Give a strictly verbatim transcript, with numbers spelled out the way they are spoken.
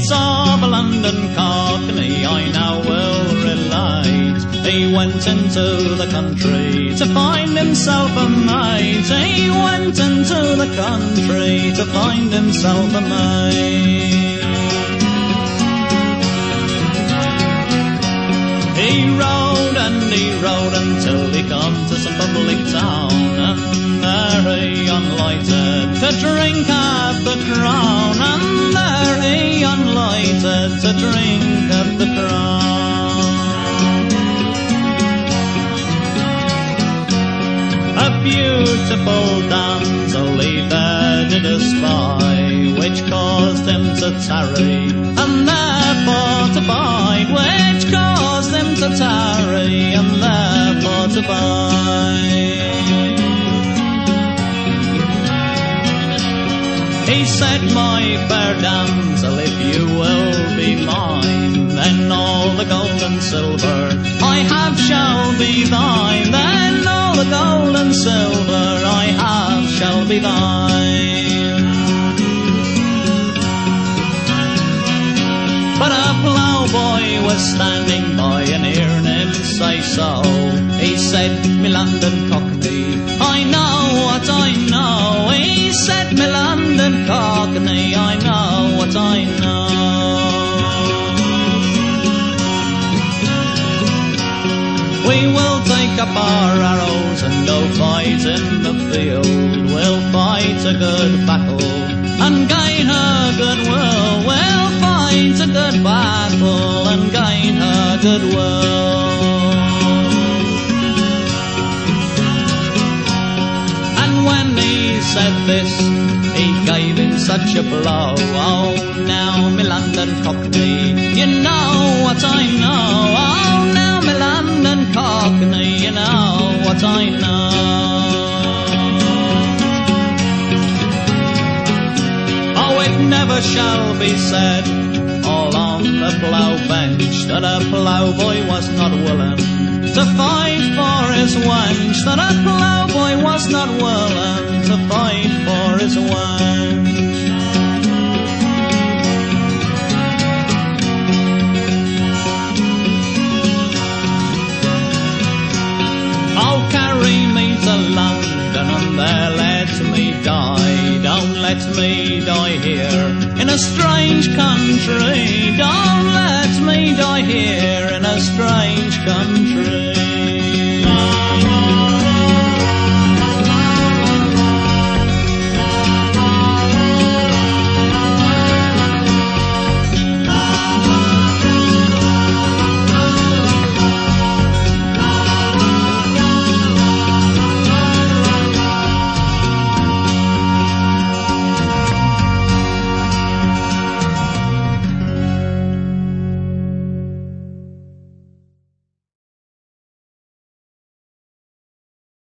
words of a London cockney I now will relate. He went into the country to find himself a mate. He went into the country to find himself a mate. He rode and he rode until he come to some public town, and there he unlighted to drink at the Crown, and there he unlighted to drink at the Crown. A beautiful damsel he there did espy, which caused him to tarry, and therefore to bide, which caused him to tarry, and therefore to bide. He said, my fair damsel, if you will be mine, then all the gold and silver I have shall be thine. Then all the gold and silver I have shall be thine. But a ploughboy was standing by and hearing him say so. He said, me London cockney, I know what I know. He said, me London cockney, I know what I know. We will take up our arrows and go fight in the field. We'll fight a good battle and gain her goodwill. We'll fight a good battle and gain her goodwill. And when he said this, he gave him such a blow. Oh, now me London cockney, you know what I know. Oh, now me London cockney, you know what I know. Oh, it never shall be said all on the plough bench that a ploughboy was not willing to fight for his wench, that a ploughboy was not willing to fight for his wench. Oh, carry me to London and there let me die. Don't let me die here in a strange country,